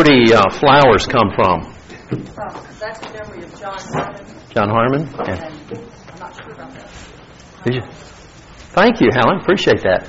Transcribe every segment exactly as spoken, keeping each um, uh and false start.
pretty uh, flowers come from? Oh, that's in memory of John Harmon. John Harmon? And I'm not sure about that. Did you? Thank you, Helen. Appreciate that.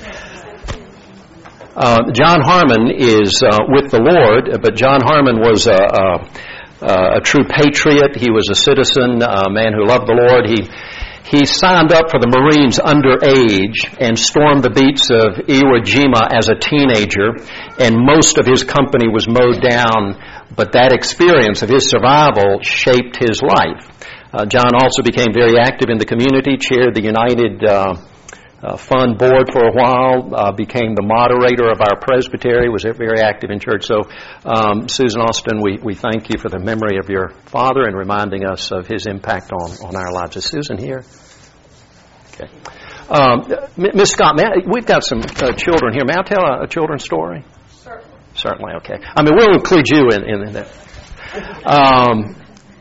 Uh, John Harmon is uh, with the Lord, but John Harmon was a, a, a true patriot. He was a citizen, a man who loved the Lord. He He signed up for the Marines underage and stormed the beaches of Iwo Jima as a teenager, and most of his company was mowed down, but that experience of his survival shaped his life. Uh, John also became very active in the community, chaired the United uh, uh, Fund board for a while, uh, became the moderator of our presbytery, was very active in church. So, um, Susan Austin, we, we thank you for the memory of your father and reminding us of his impact on, on our lives. Is Susan here? Okay. Um, Miss Scott, may I, we've got some uh, children here. May I tell a, a children's story? Certainly. Certainly, okay. I mean, we'll include you in, in, in that. Um,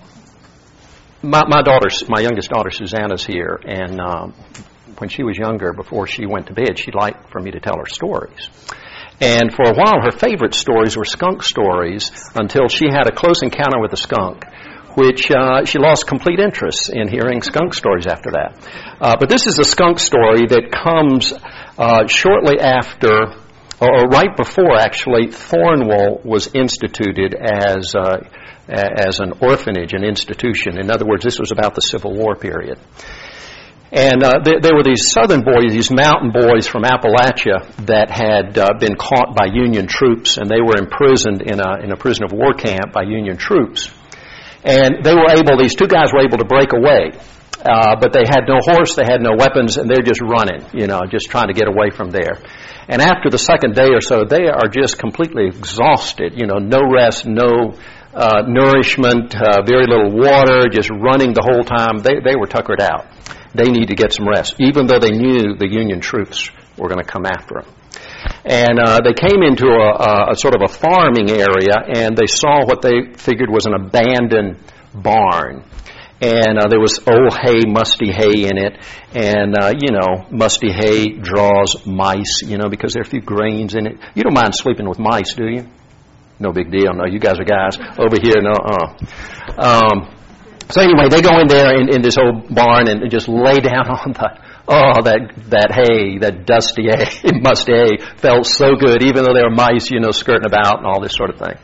my, my daughter, my youngest daughter, Susanna's here, and um, when she was younger, before she went to bed, she'd like for me to tell her stories. And for a while, her favorite stories were skunk stories until she had a close encounter with a skunk, which uh, she lost complete interest in hearing skunk stories after that. Uh, but this is a skunk story that comes uh, shortly after, or right before, actually, Thornwell was instituted as uh, as an orphanage, an institution. In other words, this was about the Civil War period. And uh, there, there were these southern boys, these mountain boys from Appalachia that had uh, been caught by Union troops, and they were imprisoned in a in a prison of war camp by Union troops. And they were able, these two guys were able to break away, uh, but they had no horse, they had no weapons, and they're just running, you know, just trying to get away from there. And after the second day or so, they are just completely exhausted, you know, no rest, no uh, nourishment, uh, very little water, just running the whole time. They, they were tuckered out. They need to get some rest, even though they knew the Union troops were going to come after them. And uh, they came into a, a, a sort of a farming area, and they saw what they figured was an abandoned barn. And uh, there was old hay, musty hay in it. And, uh, you know, musty hay draws mice, you know, because there are a few grains in it. You don't mind sleeping with mice, do you? No big deal. No, you guys are guys. Over here, no, uh. Um, so anyway, they go in there in, in this old barn and just lay down on the... Oh, that that hay, that dusty hay, musty hay, felt so good, even though there were mice, you know, skirting about and all this sort of thing.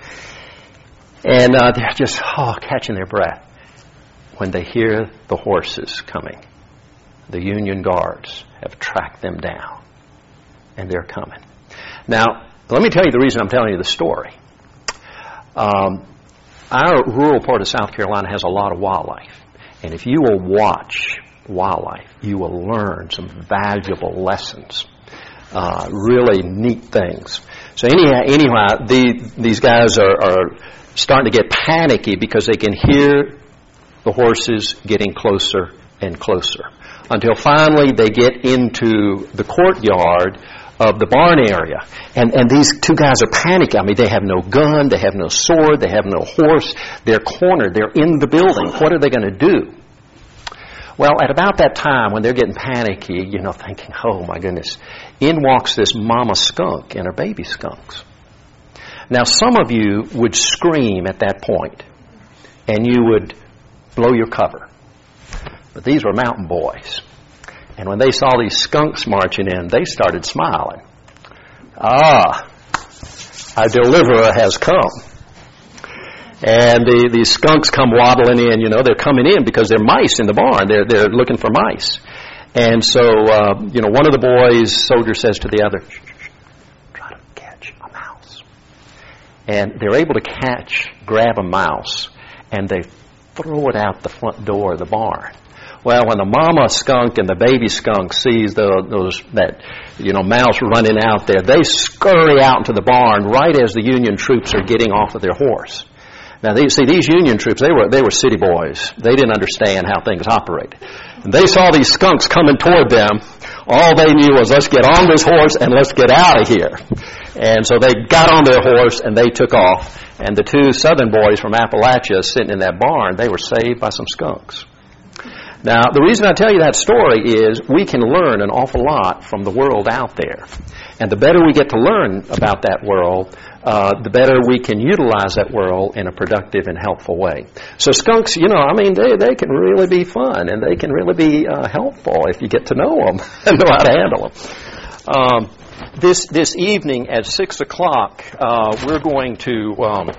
And uh, they're just, oh, catching their breath when they hear the horses coming. The Union Guards have tracked them down, and they're coming. Now, let me tell you the reason I'm telling you the story. Um, our rural part of South Carolina has a lot of wildlife, and if you will watch wildlife, you will learn some valuable lessons, uh, really neat things. So anyhow, anyhow the, these guys are, are starting to get panicky because they can hear the horses getting closer and closer, until finally they get into the courtyard of the barn area. And, and these two guys are panicking. I mean, they have no gun, they have no sword, they have no horse. They're cornered. They're in the building. What are they going to do? Well, at about that time, when they're getting panicky, you know, thinking, oh, my goodness, in walks this mama skunk and her baby skunks. Now, some of you would scream at that point, and you would blow your cover. But these were mountain boys. And when they saw these skunks marching in, they started smiling. Ah, our deliverer has come. And the, these skunks come waddling in, you know, they're coming in because they're mice in the barn. They're, they're looking for mice. And so, uh, you know, one of the boys, soldier, says to the other, shh, shh, shh, try to catch a mouse. And they're able to catch, grab a mouse, and they throw it out the front door of the barn. Well, when the mama skunk and the baby skunk sees the, those that, you know, mouse running out there, they scurry out into the barn right as the Union troops are getting off of their horse. Now, they, see, these Union troops, they were they were city boys. They didn't understand how things operated. And they saw these skunks coming toward them. All they knew was, let's get on this horse and let's get out of here. And so they got on their horse and they took off. And the two southern boys from Appalachia sitting in that barn, they were saved by some skunks. Now, the reason I tell you that story is we can learn an awful lot from the world out there. And the better we get to learn about that world, uh, the better we can utilize that world in a productive and helpful way. So skunks, you know, I mean, they, they can really be fun, and they can really be uh, helpful if you get to know them and know how to handle them. Um, this this evening at six o'clock, uh, we're going to um,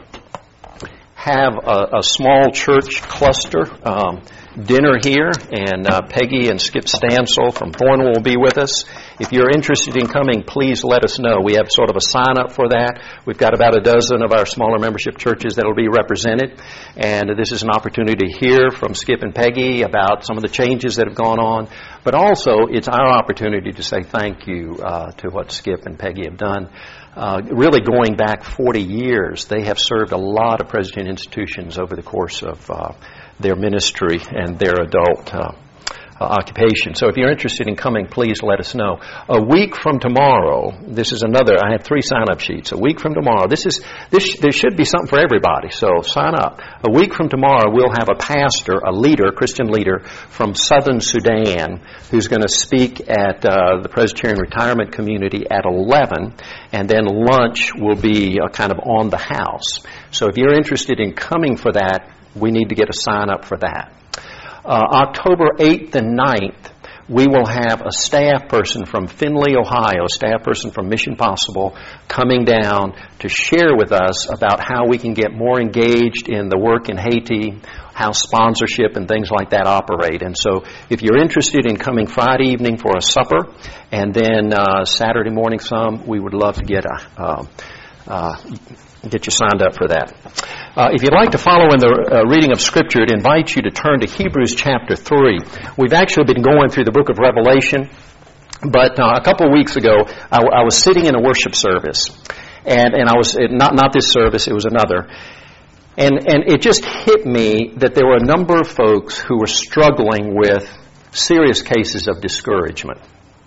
have a, a small church cluster um, dinner here, and uh, Peggy and Skip Stansel from Thornwell will be with us. If you're interested in coming, please let us know. We have sort of a sign-up for that. We've got about a dozen of our smaller membership churches that will be represented, and this is an opportunity to hear from Skip and Peggy about some of the changes that have gone on, but also it's our opportunity to say thank you uh, to what Skip and Peggy have done. Uh, really going back forty years, they have served a lot of Presbyterian institutions over the course of uh, their ministry and their adult uh, uh, occupation. So if you're interested in coming, please let us know. A week from tomorrow, this is another, I have three sign-up sheets. A week from tomorrow, this is this. There should be something for everybody, so sign up. A week from tomorrow, we'll have a pastor, a leader, a Christian leader from Southern Sudan who's going to speak at uh, the Presbyterian Retirement Community at eleven, and then lunch will be uh, kind of on the house. So if you're interested in coming for that, we need to get a sign up for that. Uh, October eighth and ninth, we will have a staff person from Findlay, Ohio, a staff person from Mission Possible, coming down to share with us about how we can get more engaged in the work in Haiti, how sponsorship and things like that operate. And so if you're interested in coming Friday evening for a supper, and then uh, Saturday morning some, we would love to get a... Uh, uh, get you signed up for that. Uh, if you'd like to follow in the uh, reading of Scripture, it invites you to turn to Hebrews chapter three. We've actually been going through the book of Revelation, but uh, a couple of weeks ago, I, I was sitting in a worship service, and, and I was, not, not this service, it was another, and, and it just hit me that there were a number of folks who were struggling with serious cases of discouragement.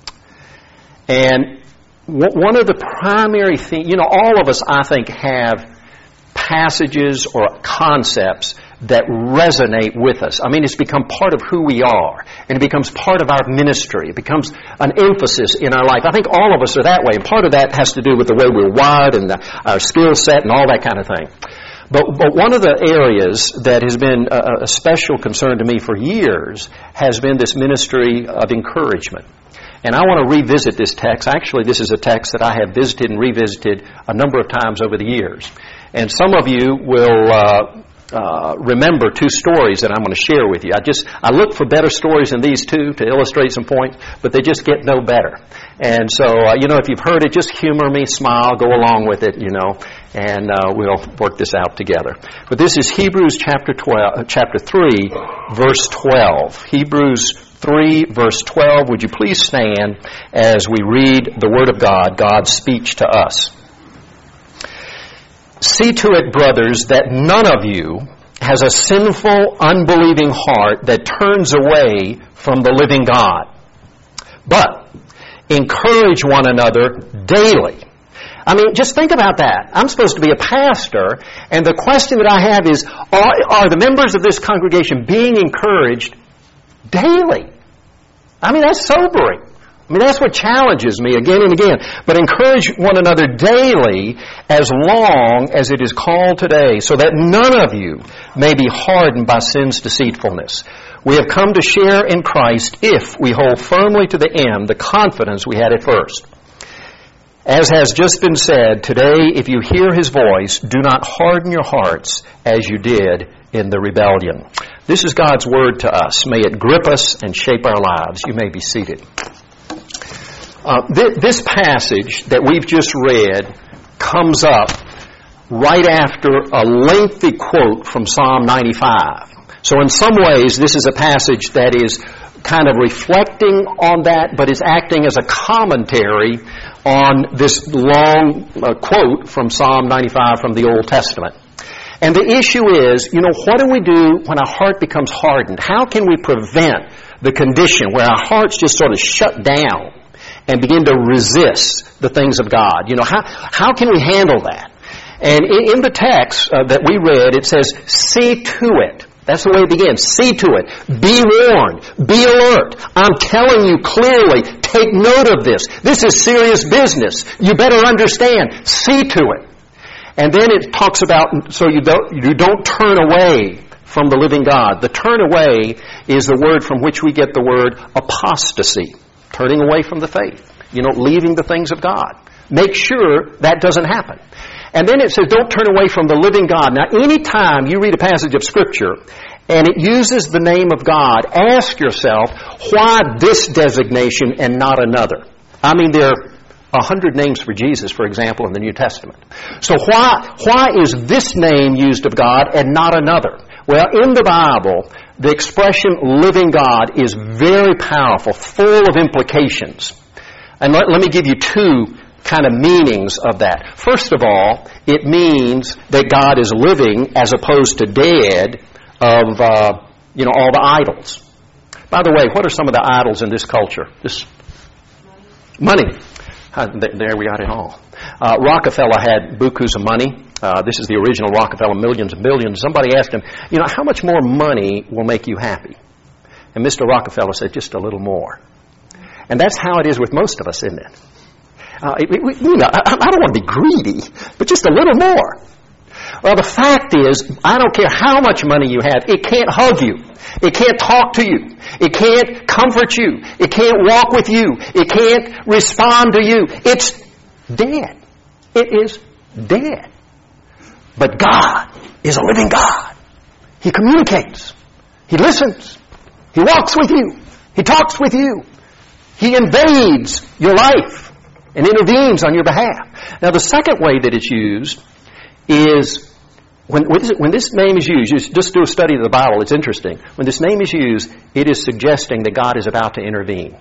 And one of the primary things, you know, all of us, I think, have passages or concepts that resonate with us. I mean, it's become part of who we are, and it becomes part of our ministry. It becomes an emphasis in our life. I think all of us are that way, and part of that has to do with the way we're wired and the, our skill set and all that kind of thing. But, but one of the areas that has been a, a special concern to me for years has been this ministry of encouragement. And I want to revisit this text. Actually, this is a text that I have visited and revisited a number of times over the years. And some of you will uh, uh, remember two stories that I'm going to share with you. I just I look for better stories than these two to illustrate some points, but they just get no better. And so, uh, you know, if you've heard it, just humor me, smile, go along with it, you know, and uh, we'll work this out together. But this is Hebrews chapter twelve, chapter three, verse twelve. Hebrews three, verse twelve. Would you please stand as we read the Word of God, God's speech to us? See to it, brothers, that none of you has a sinful, unbelieving heart that turns away from the living God. But encourage one another daily. I mean, just think about that. I'm supposed to be a pastor, and the question that I have is, are, are the members of this congregation being encouraged daily? I mean, that's sobering. I mean, that's what challenges me again and again. But encourage one another daily as long as it is called today, so that none of you may be hardened by sin's deceitfulness. We have come to share in Christ if we hold firmly to the end the confidence we had at first. As has just been said, today if you hear His voice, do not harden your hearts as you did in the rebellion. This is God's Word to us. May it grip us and shape our lives. You may be seated. Uh, th- this passage that we've just read comes up right after a lengthy quote from Psalm ninety-five. So in some ways, this is a passage that is kind of reflecting on that, but is acting as a commentary on this long uh, quote from Psalm ninety-five from the Old Testament. And the issue is, you know, what do we do when our heart becomes hardened? How can we prevent the condition where our hearts just sort of shut down and begin to resist the things of God? You know, how how can we handle that? And in, in the text uh, that we read, it says, see to it. That's the way it begins. See to it. Be warned. Be alert. I'm telling you clearly, take note of this. This is serious business. You better understand. See to it. And then it talks about, so you don't, you don't turn away from the living God. The turn away is the word from which we get the word apostasy, turning away from the faith, you know, leaving the things of God. Make sure that doesn't happen. And then it says, don't turn away from the living God. Now, any time you read a passage of Scripture and it uses the name of God, ask yourself, why this designation and not another? I mean, there are a hundred names for Jesus, for example, in the New Testament. So why, why is this name used of God and not another? Well, in the Bible, the expression living God is very powerful, full of implications. And let, let me give you two kind of meanings of that. First of all, it means that God is living as opposed to dead of, uh, you know, all the idols. By the way, what are some of the idols in this culture? This money. Uh, th- there we got it all. Uh, Rockefeller had bukus of money. Uh, this is the original Rockefeller, millions and billions. Somebody asked him, you know, how much more money will make you happy? And Mister Rockefeller said, just a little more. And that's how it is with most of us, isn't it? Uh, it, it you know, I, I don't want to be greedy, but just a little more. Well, the fact is, I don't care how much money you have, it can't hug you. It can't talk to you. It can't comfort you. It can't walk with you. It can't respond to you. It's dead. It is dead. But God is a living God. He communicates. He listens. He walks with you. He talks with you. He invades your life and intervenes on your behalf. Now, the second way that it's used is when, when this name is used, you just do a study of the Bible, it's interesting. When this name is used, it is suggesting that God is about to intervene.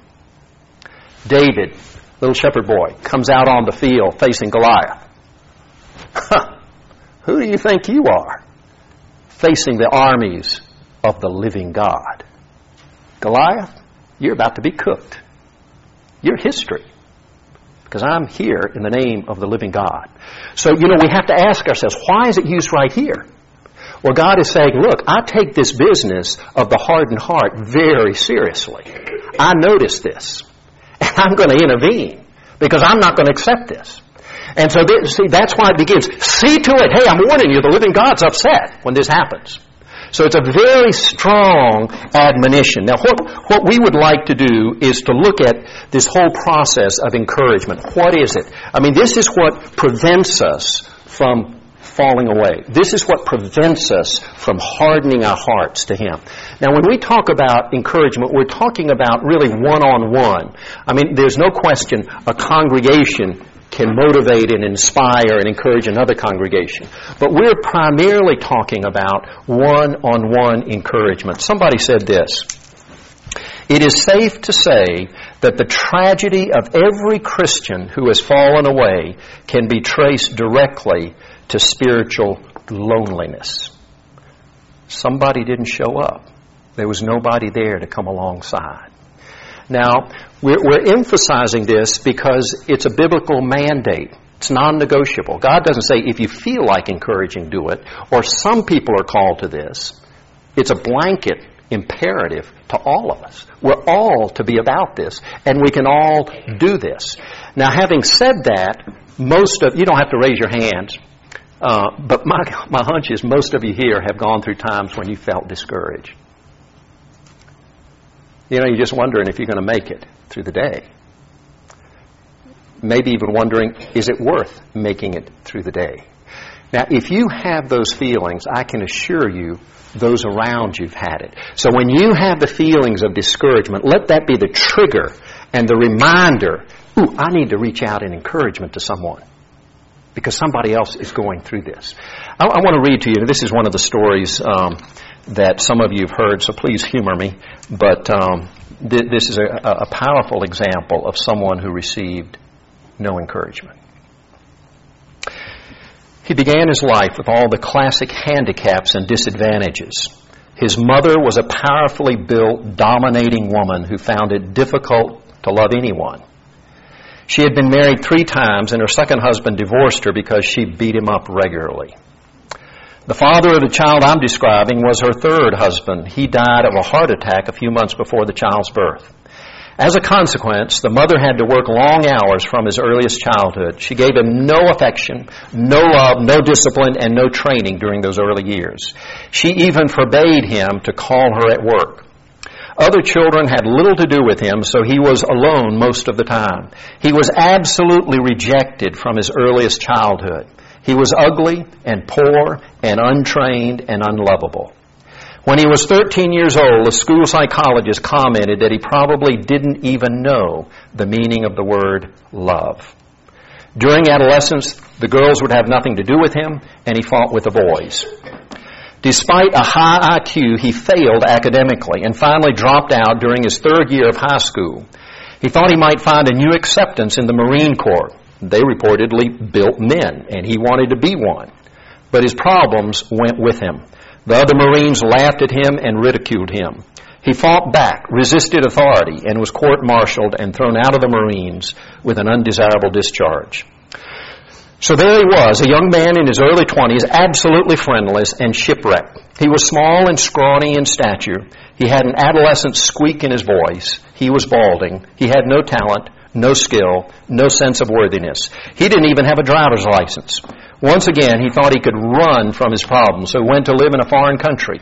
David, little shepherd boy, comes out on the field facing Goliath. Huh. Who do you think you are? Facing the armies of the living God. Goliath, you're about to be cooked. You're history. Because I'm here in the name of the living God. So, you know, we have to ask ourselves, why is it used right here? Well, God is saying, look, I take this business of the hardened heart very seriously. I notice this. And I'm going to intervene because I'm not going to accept this. And so, this, see, that's why it begins. See to it. Hey, I'm warning you, the living God's upset when this happens. So it's a very strong admonition. Now, what, what we would like to do is to look at this whole process of encouragement. What is it? I mean, this is what prevents us from falling away. This is what prevents us from hardening our hearts to Him. Now, when we talk about encouragement, we're talking about really one-on-one. I mean, there's no question a congregation can motivate and inspire and encourage another congregation. But we're primarily talking about one-on-one encouragement. Somebody said this: it is safe to say that the tragedy of every Christian who has fallen away can be traced directly to spiritual loneliness. Somebody didn't show up. There was nobody there to come alongside. Now, we're, we're emphasizing this because it's a biblical mandate. It's non-negotiable. God doesn't say, if you feel like encouraging, do it, or some people are called to this. It's a blanket imperative to all of us. We're all to be about this, and we can all do this. Now, having said that, most of you don't have to raise your hands, uh, but my, my hunch is most of you here have gone through times when you felt discouraged. You know, you're just wondering if you're going to make it through the day. Maybe even wondering, is it worth making it through the day? Now, if you have those feelings, I can assure you those around you've had it. So when you have the feelings of discouragement, let that be the trigger and the reminder, ooh, I need to reach out in encouragement to someone because somebody else is going through this. I, I want to read to you, this is one of the stories um, that some of you have heard, so please humor me. But um, th- this is a, a powerful example of someone who received no encouragement. He began his life with all the classic handicaps and disadvantages. His mother was a powerfully built, dominating woman who found it difficult to love anyone. She had been married three times, and her second husband divorced her because she beat him up regularly. The father of the child I'm describing was her third husband. He died of a heart attack a few months before the child's birth. As a consequence, the mother had to work long hours from his earliest childhood. She gave him no affection, no love, no discipline, and no training during those early years. She even forbade him to call her at work. Other children had little to do with him, so he was alone most of the time. He was absolutely rejected from his earliest childhood. He was ugly and poor and untrained and unlovable. When he was thirteen years old, a school psychologist commented that he probably didn't even know the meaning of the word love. During adolescence, the girls would have nothing to do with him, and he fought with the boys. Despite a high I Q, he failed academically and finally dropped out during his third year of high school. He thought he might find a new acceptance in the Marine Corps. They reportedly built men, and he wanted to be one. But his problems went with him. The other Marines laughed at him and ridiculed him. He fought back, resisted authority, and was court-martialed and thrown out of the Marines with an undesirable discharge. So there he was, a young man in his early twenties, absolutely friendless and shipwrecked. He was small and scrawny in stature. He had an adolescent squeak in his voice. He was balding. He had no talent, no skill, no sense of worthiness. He didn't even have a driver's license. Once again, he thought he could run from his problems, so he went to live in a foreign country.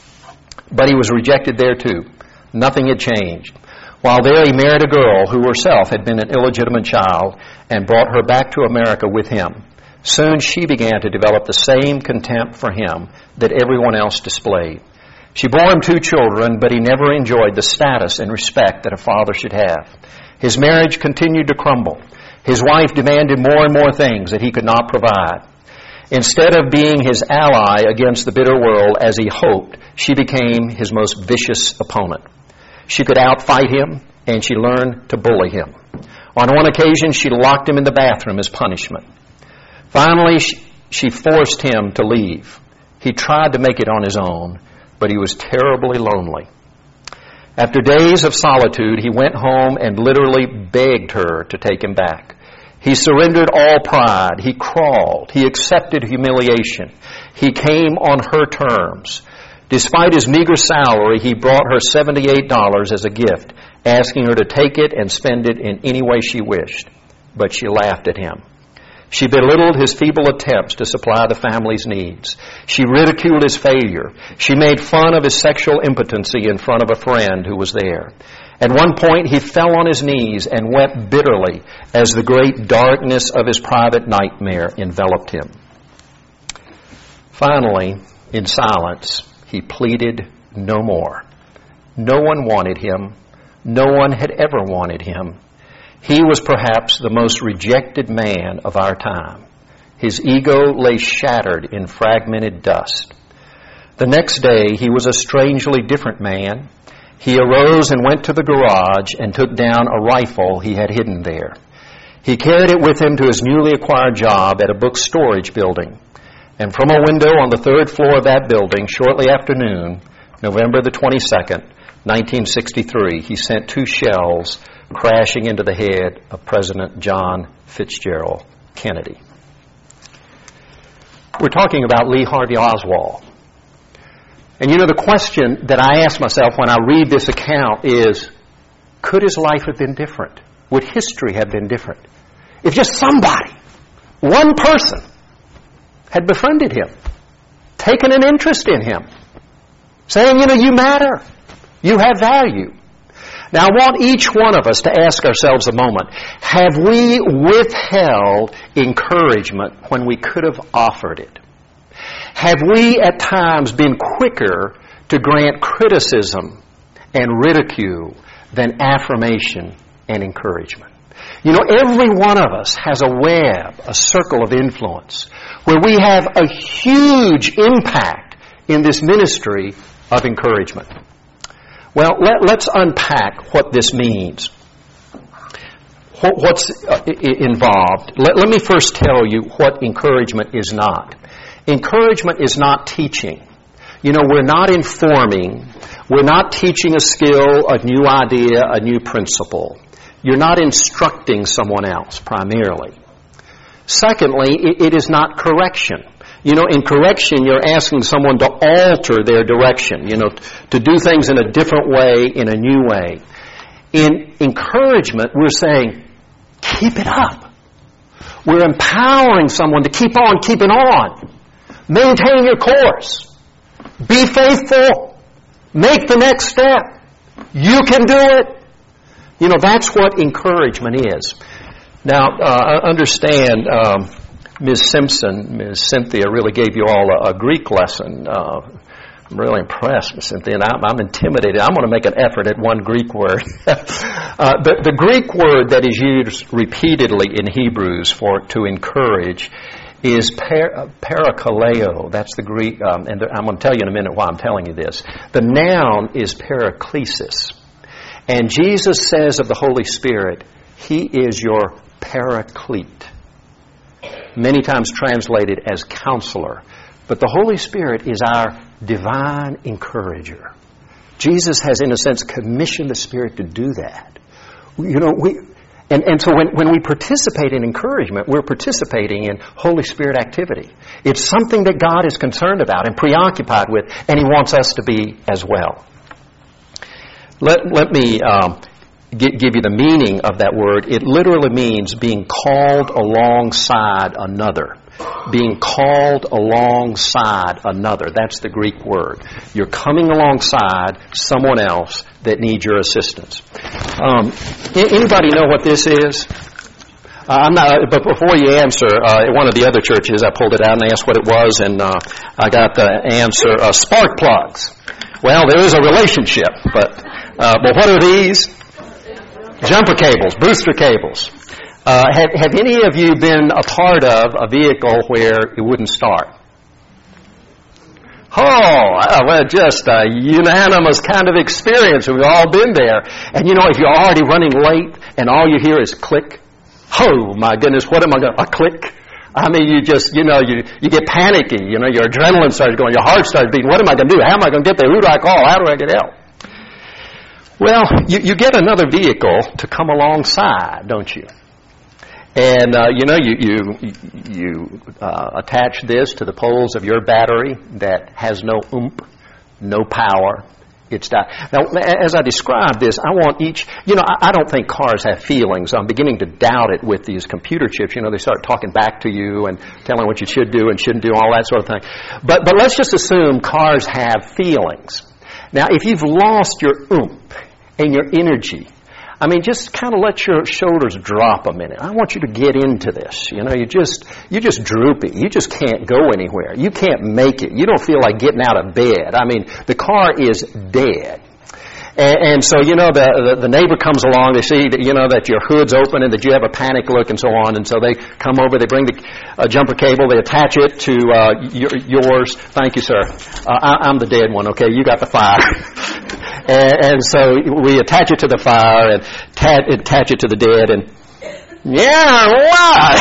But he was rejected there too. Nothing had changed. While there, he married a girl who herself had been an illegitimate child and brought her back to America with him. Soon she began to develop the same contempt for him that everyone else displayed. She bore him two children, but he never enjoyed the status and respect that a father should have. His marriage continued to crumble. His wife demanded more and more things that he could not provide. Instead of being his ally against the bitter world as he hoped, she became his most vicious opponent. She could outfight him, and she learned to bully him. On one occasion, she locked him in the bathroom as punishment. Finally, she forced him to leave. He tried to make it on his own, but he was terribly lonely. After days of solitude, he went home and literally begged her to take him back. He surrendered all pride. He crawled. He accepted humiliation. He came on her terms. Despite his meager salary, he brought her seventy-eight dollars as a gift, asking her to take it and spend it in any way she wished. But she laughed at him. She belittled his feeble attempts to supply the family's needs. She ridiculed his failure. She made fun of his sexual impotency in front of a friend who was there. At one point, he fell on his knees and wept bitterly as the great darkness of his private nightmare enveloped him. Finally, in silence, he pleaded no more. No one wanted him. No one had ever wanted him. He was perhaps the most rejected man of our time. His ego lay shattered in fragmented dust. The next day, he was a strangely different man. He arose and went to the garage and took down a rifle he had hidden there. He carried it with him to his newly acquired job at a book storage building. And from a window on the third floor of that building, shortly after noon, November the twenty-second, nineteen sixty-three, he sent two shells crashing into the head of President John Fitzgerald Kennedy. We're talking about Lee Harvey Oswald. And you know, the question that I ask myself when I read this account is, could his life have been different? Would history have been different? If just somebody, one person, had befriended him, taken an interest in him, saying, you know, you matter, you have value. Now, I want each one of us to ask ourselves a moment, have we withheld encouragement when we could have offered it? Have we at times been quicker to grant criticism and ridicule than affirmation and encouragement? You know, every one of us has a web, a circle of influence, where we have a huge impact in this ministry of encouragement. Well, let, let's unpack what this means. What, what's uh, involved? Let, let me first tell you what encouragement is not. Encouragement is not teaching. You know, we're not informing. We're not teaching a skill, a new idea, a new principle. You're not instructing someone else primarily. Secondly, it, it is not correction. You know, in correction, you're asking someone to alter their direction, you know, to do things in a different way, in a new way. In encouragement, we're saying, keep it up. We're empowering someone to keep on keeping on. Maintain your course. Be faithful. Make the next step. You can do it. You know, that's what encouragement is. Now, uh, understand, um, Miz Simpson, Miz Cynthia really gave you all a, a Greek lesson. Uh, I'm really impressed, Miz Cynthia, and I'm, I'm intimidated. I'm going to make an effort at one Greek word. uh, the, the Greek word that is used repeatedly in Hebrews for to encourage is par, parakaleo. That's the Greek, um, and the, I'm going to tell you in a minute why I'm telling you this. The noun is paraklesis. And Jesus says of the Holy Spirit, He is your paraclete. Many times translated as counselor. But the Holy Spirit is our divine encourager. Jesus has, in a sense, commissioned the Spirit to do that. You know, we... And, and so when, when we participate in encouragement, we're participating in Holy Spirit activity. It's something that God is concerned about and preoccupied with, and He wants us to be as well. Let, let me um, give, give you the meaning of that word. It literally means being called alongside another. Being called alongside another. That's the Greek word. You're coming alongside someone else that needs your assistance. Um, anybody know what this is? Uh, I'm not. But before you answer, uh, at one of the other churches, I pulled it out and asked what it was, and uh, I got the answer: uh, spark plugs. Well, there is a relationship, but uh, but what are these? Jumper cables, booster cables. Uh, have, have any of you been a part of a vehicle where it wouldn't start? Oh, well, just a unanimous kind of experience. We've all been there. And you know, if you're already running late and all you hear is click, oh my goodness, what am I going to, a click? I mean, you just, you know, you, you get panicky. You know, your adrenaline starts going, your heart starts beating. What am I going to do? How am I going to get there? Who do I call? How do I get help? Well, you, you get another vehicle to come alongside, don't you? And, uh, you know, you you, you uh, attach this to the poles of your battery that has no oomph, no power. It's that. Now, as I describe this, I want each, you know, I, I don't think cars have feelings. I'm beginning to doubt it with these computer chips. You know, they start talking back to you and telling what you should do and shouldn't do, all that sort of thing. But, but let's just assume cars have feelings. Now, if you've lost your oomph and your energy, I mean, just kind of let your shoulders drop a minute. I want you to get into this. You know, you just, you're just droopy. You just can't go anywhere. You can't make it. You don't feel like getting out of bed. I mean, the car is dead. And, and so, you know, the, the the neighbor comes along. They see that, you know, that your hood's open and that you have a panic look and so on. And so they come over. They bring the uh, jumper cable. They attach it to uh, your, yours. Thank you, sir. Uh, I, I'm the dead one. Okay, you got the fire. and, and so we attach it to the fire and ta- attach it to the dead. And yeah, why?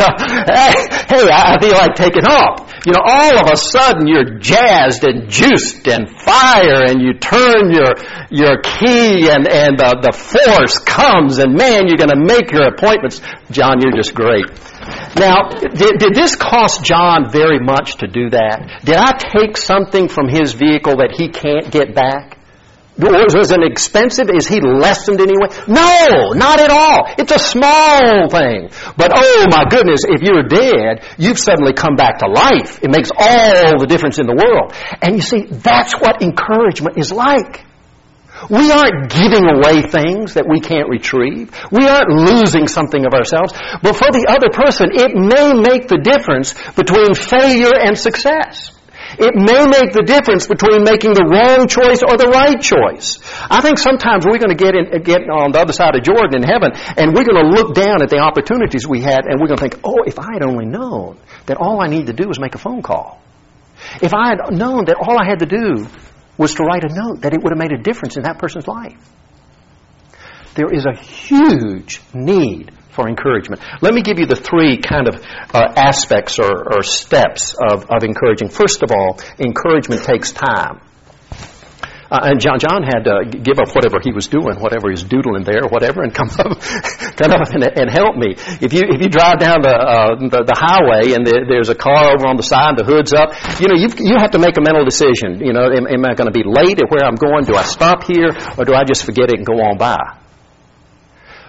hey, I feel like taking off. You know, all of a sudden you're jazzed and juiced and fire, and you turn your your key, and and the, the force comes, and man, you're going to make your appointments. John, you're just great. Now, did, did this cost John very much to do that? Did I take something from his vehicle that he can't get back? Was it expensive? Is he lessened in any way? No, not at all. It's a small thing. But oh my goodness, if you're dead, you've suddenly come back to life. It makes all the difference in the world. And you see, that's what encouragement is like. We aren't giving away things that we can't retrieve. We aren't losing something of ourselves. But for the other person, it may make the difference between failure and success. It may make the difference between making the wrong choice or the right choice. I think sometimes we're going to get in, get on the other side of Jordan in heaven, and we're going to look down at the opportunities we had, and we're going to think, oh, if I had only known that all I need to do was make a phone call. If I had known that all I had to do was to write a note, that it would have made a difference in that person's life. There is a huge need for encouragement. Let me give you the three kind of uh, aspects or, or steps of, of encouraging. First of all, encouragement takes time. Uh, and John John had to give up whatever he was doing, whatever he's doodling there, whatever, and come up, come up and, and help me. If you if you drive down the uh, the, the highway and the, there's a car over on the side, the hood's up, you know you you have to make a mental decision. You know, am, am I going to be late at where I'm going? Do I stop here, or do I just forget it and go on by?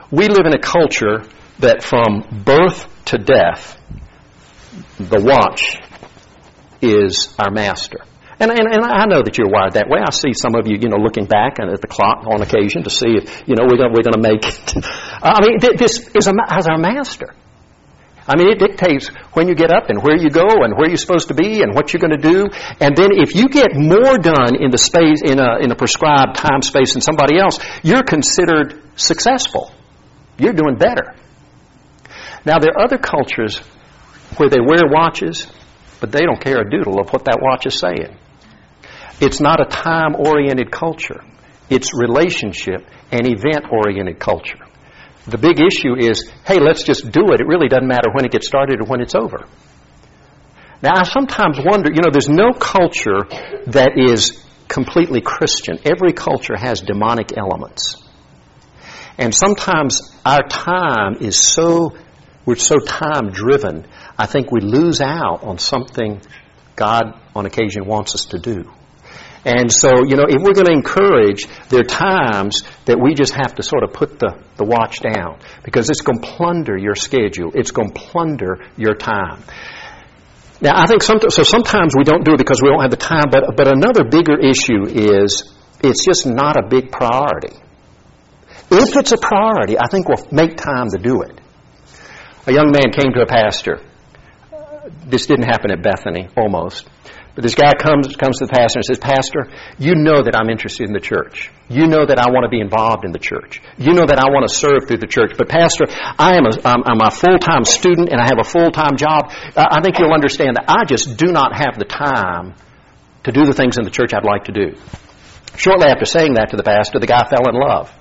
We live in a culture that from birth to death, the watch is our master. And, and, and I know that you're wired that way. I see some of you, you know, looking back at the clock on occasion to see if, you know, we're going we're going to make it. I mean, this is a, as our master. I mean, it dictates when you get up and where you go and where you're supposed to be and what you're going to do. And then if you get more done in the space, in a, in a prescribed time space than somebody else, you're considered successful. You're doing better. Now, there are other cultures where they wear watches, but they don't care a doodle of what that watch is saying. It's not a time-oriented culture. It's relationship and event-oriented culture. The big issue is, hey, let's just do it. It really doesn't matter when it gets started or when it's over. Now, I sometimes wonder, you know, there's no culture that is completely Christian. Every culture has demonic elements. And sometimes our time is so, we're so time-driven, I think we lose out on something God on occasion wants us to do. And so, you know, if we're going to encourage, there are times that we just have to sort of put the, the watch down because it's going to plunder your schedule. It's going to plunder your time. Now, I think some, so sometimes we don't do it because we don't have the time, but, but another bigger issue is it's just not a big priority. If it's a priority, I think we'll make time to do it. A young man came to a pastor. This didn't happen at Bethany, almost. But this guy comes comes to the pastor and says, Pastor, you know that I'm interested in the church. You know that I want to be involved in the church. You know that I want to serve through the church. But Pastor, I am a, I'm, I'm a full-time student and I have a full-time job. I think you'll understand that I just do not have the time to do the things in the church I'd like to do. Shortly after saying that to the pastor, the guy fell in love.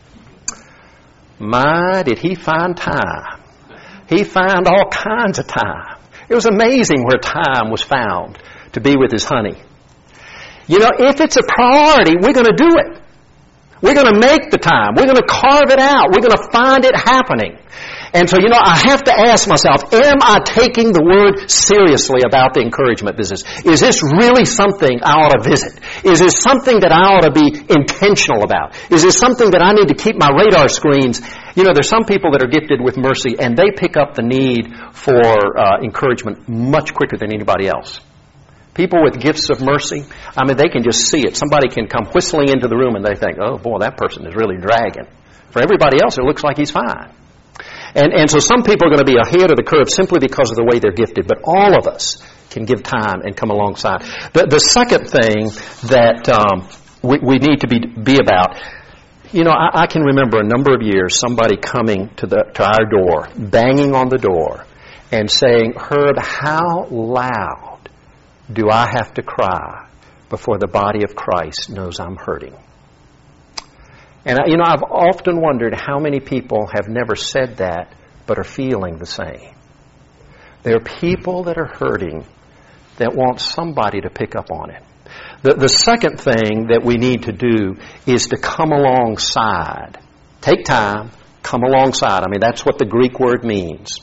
My, did he find time. He found all kinds of time. It was amazing where time was found to be with his honey. You know, if it's a priority, we're going to do it. We're going to make the time. We're going to carve it out. We're going to find it happening. And so, you know, I have to ask myself, am I taking the word seriously about the encouragement business? Is this really something I ought to visit? Is this something that I ought to be intentional about? Is this something that I need to keep my radar screens? You know, there's some people that are gifted with mercy, and they pick up the need for uh, encouragement much quicker than anybody else. People with gifts of mercy, I mean, they can just see it. Somebody can come whistling into the room and they think, oh, boy, that person is really dragging. For everybody else, it looks like he's fine. And, and so some people are going to be ahead of the curve simply because of the way they're gifted. But all of us can give time and come alongside. The, the second thing that um, we, we need to be, be about, you know, I, I can remember a number of years somebody coming to, the, to our door, banging on the door, and saying, Herb, how loud do I have to cry before the body of Christ knows I'm hurting? And, you know, I've often wondered how many people have never said that but are feeling the same. There are people that are hurting that want somebody to pick up on it. The, the second thing that we need to do is to come alongside. Take time, come alongside. I mean, that's what the Greek word means.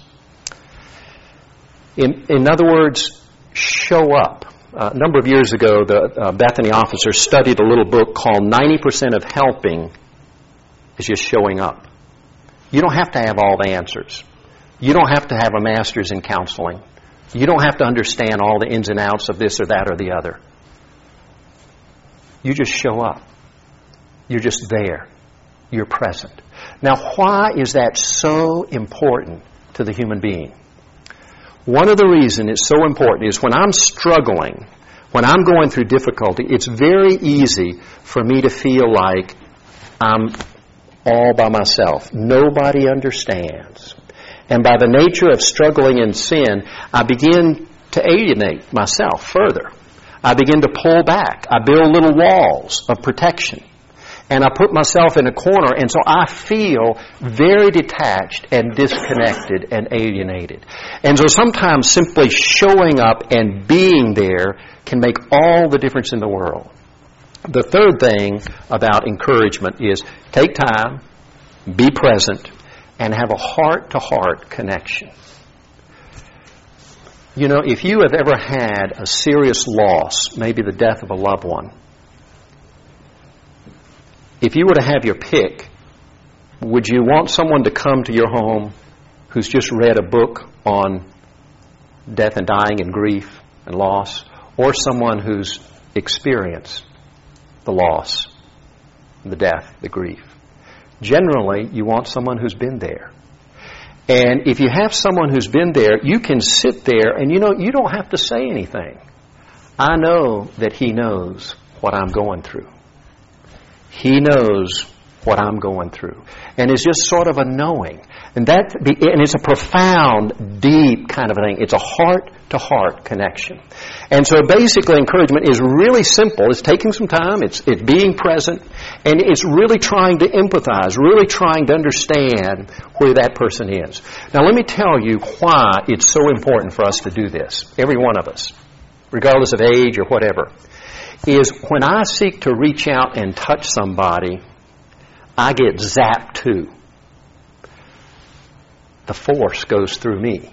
In, in other words, show up. Uh, a number of years ago, the uh, Bethany officers studied a little book called ninety percent of Helping is Just Showing Up. You don't have to have all the answers. You don't have to have a master's in counseling. You don't have to understand all the ins and outs of this or that or the other. You just show up. You're just there. You're present. Now, why is that so important to the human being? One of the reasons it's so important is when I'm struggling, when I'm going through difficulty, it's very easy for me to feel like I'm all by myself. Nobody understands. And by the nature of struggling in sin, I begin to alienate myself further. I begin to pull back. I build little walls of protection. And I put myself in a corner, and so I feel very detached and disconnected and alienated. And so sometimes simply showing up and being there can make all the difference in the world. The third thing about encouragement is take time, be present, and have a heart-to-heart connection. You know, if you have ever had a serious loss, maybe the death of a loved one, if you were to have your pick, Would you want someone to come to your home who's just read a book on death and dying and grief and loss, or someone who's experienced the loss, the death, the grief? Generally, you want someone who's been there. And if you have someone who's been there, you can sit there and, you know, you don't have to say anything. I know that he knows what I'm going through. He knows what I'm going through. And it's just sort of a knowing. And that, and it's a profound, deep kind of a thing. It's a heart-to-heart connection. And so basically encouragement is really simple. It's taking some time. It's, it's being present. And it's really trying to empathize, really trying to understand where that person is. Now let me tell you why it's so important for us to do this, every one of us, regardless of age or whatever, is when I seek to reach out and touch somebody, I get zapped too. The force goes through me.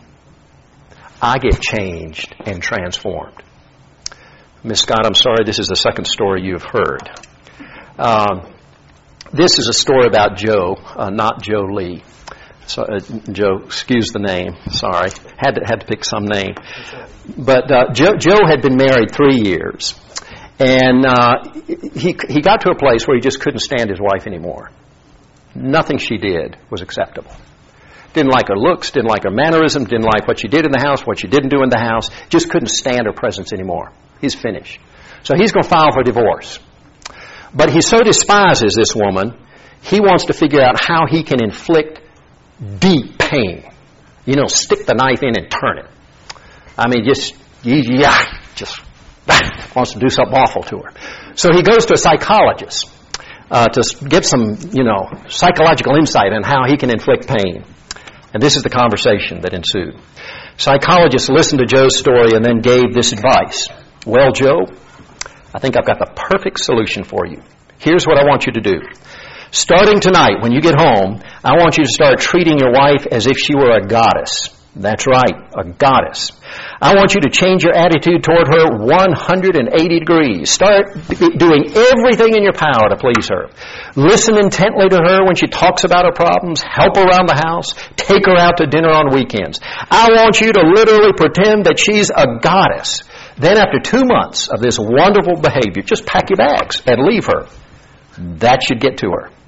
I get changed and transformed. Miss Scott, I'm sorry, this is the second story you've heard. Um, this is a story about Joe, uh, not Joe Lee. So, uh, Joe, excuse the name. Sorry, had to had to pick some name. But uh, Joe, Joe had been married three years, and uh, he he got to a place where he just couldn't stand his wife anymore. Nothing she did was acceptable. Didn't like her looks, didn't like her mannerisms, didn't like what she did in the house, what she didn't do in the house. Just couldn't stand her presence anymore. He's finished. So he's going to file for divorce. But he so despises this woman, he wants to figure out how he can inflict deep pain. You know, stick the knife in and turn it. I mean, just, yeah, just wants to do something awful to her. So he goes to a psychologist uh, to get some, you know, psychological insight on how he can inflict pain. And this is the conversation that ensued. Psychologist listened to Joe's story and then gave this advice. Well, Joe, I think I've got the perfect solution for you. Here's what I want you to do. Starting tonight, when you get home, I want you to start treating your wife as if she were a goddess. That's right, a goddess. I want you to change your attitude toward her one hundred eighty degrees. Start doing everything in your power to please her. Listen intently to her when she talks about her problems. Help her around the house. Take her out to dinner on weekends. I want you to literally pretend that she's a goddess. Then after two months of this wonderful behavior, just pack your bags and leave her. That should get to her.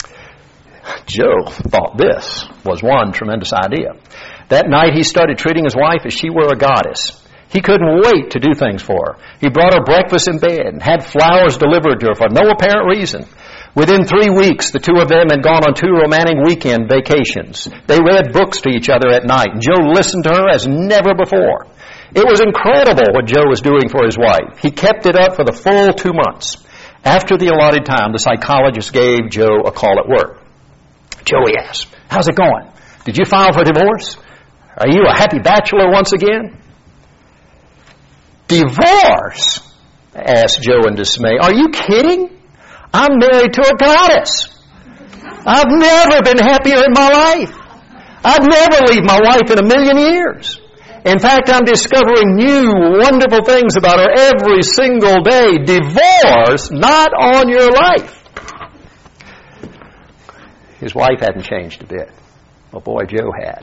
Joe thought this was one tremendous idea. That night he started treating his wife as she were a goddess. He couldn't wait to do things for her. He brought her breakfast in bed and had flowers delivered to her for no apparent reason. Within three weeks, the two of them had gone on two romantic weekend vacations. They read books to each other at night, and Joe listened to her as never before. It was incredible what Joe was doing for his wife. He kept it up for the full two months. After the allotted time, the psychologist gave Joe a call at work. Joe, he asked, how's it going? Did you file for divorce? Are you a happy bachelor once again? Divorce? Asked Joe in dismay. Are you kidding? I'm married to a goddess. I've never been happier in my life. I'd never leave my wife in a million years. In fact, I'm discovering new, wonderful things about her every single day. Divorce, not on your life. His wife hadn't changed a bit. But boy, Joe had.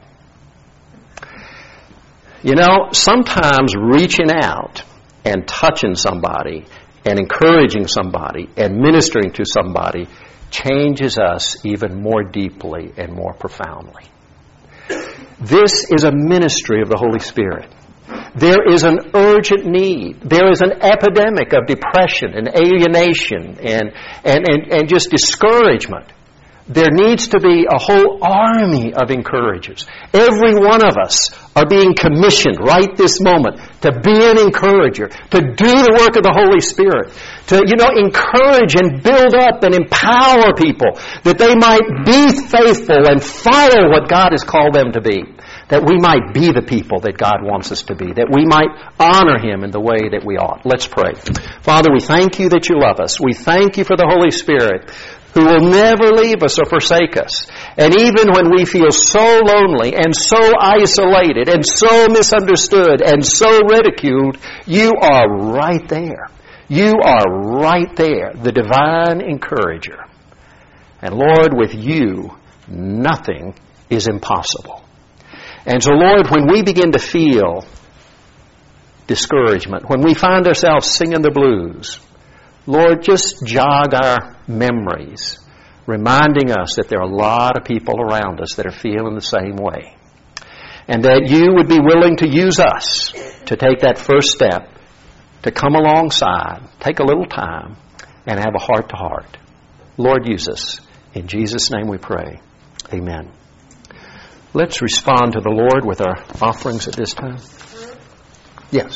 You know, sometimes reaching out and touching somebody and encouraging somebody and ministering to somebody changes us even more deeply and more profoundly. This is a ministry of the Holy Spirit. There is an urgent need. There is an epidemic of depression and alienation and, and, and, and just discouragement. There needs to be a whole army of encouragers. Every one of us are being commissioned right this moment to be an encourager, to do the work of the Holy Spirit, to, you know, encourage and build up and empower people that they might be faithful and follow what God has called them to be, that we might be the people that God wants us to be, that we might honor Him in the way that we ought. Let's pray. Father, we thank You that You love us. We thank You for the Holy Spirit, who will never leave us or forsake us. And even when we feel so lonely and so isolated and so misunderstood and so ridiculed, You are right there. You are right there, the divine encourager. And Lord, with You, nothing is impossible. And so, Lord, when we begin to feel discouragement, when we find ourselves singing the blues, Lord, just jog our memories, reminding us that there are a lot of people around us that are feeling the same way. And that you would be willing to use us to take that first step, to come alongside, take a little time, and have a heart-to-heart. Lord, use us. In Jesus' name we pray. Amen. Let's respond to the Lord with our offerings at this time. Yes.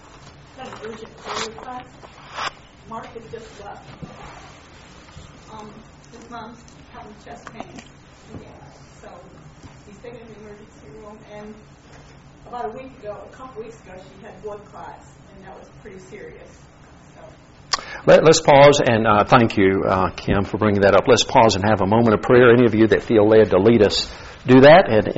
Mark has just left. Um, his mom's having chest pain. Yeah. So he's taken to the emergency room. And about a week ago, a couple weeks ago, she had blood clots, and that was pretty serious. So. Let, let's pause and uh, thank you, uh, Kim, for bringing that up. Let's pause and have a moment of prayer. Any of you that feel led to lead us, do that. And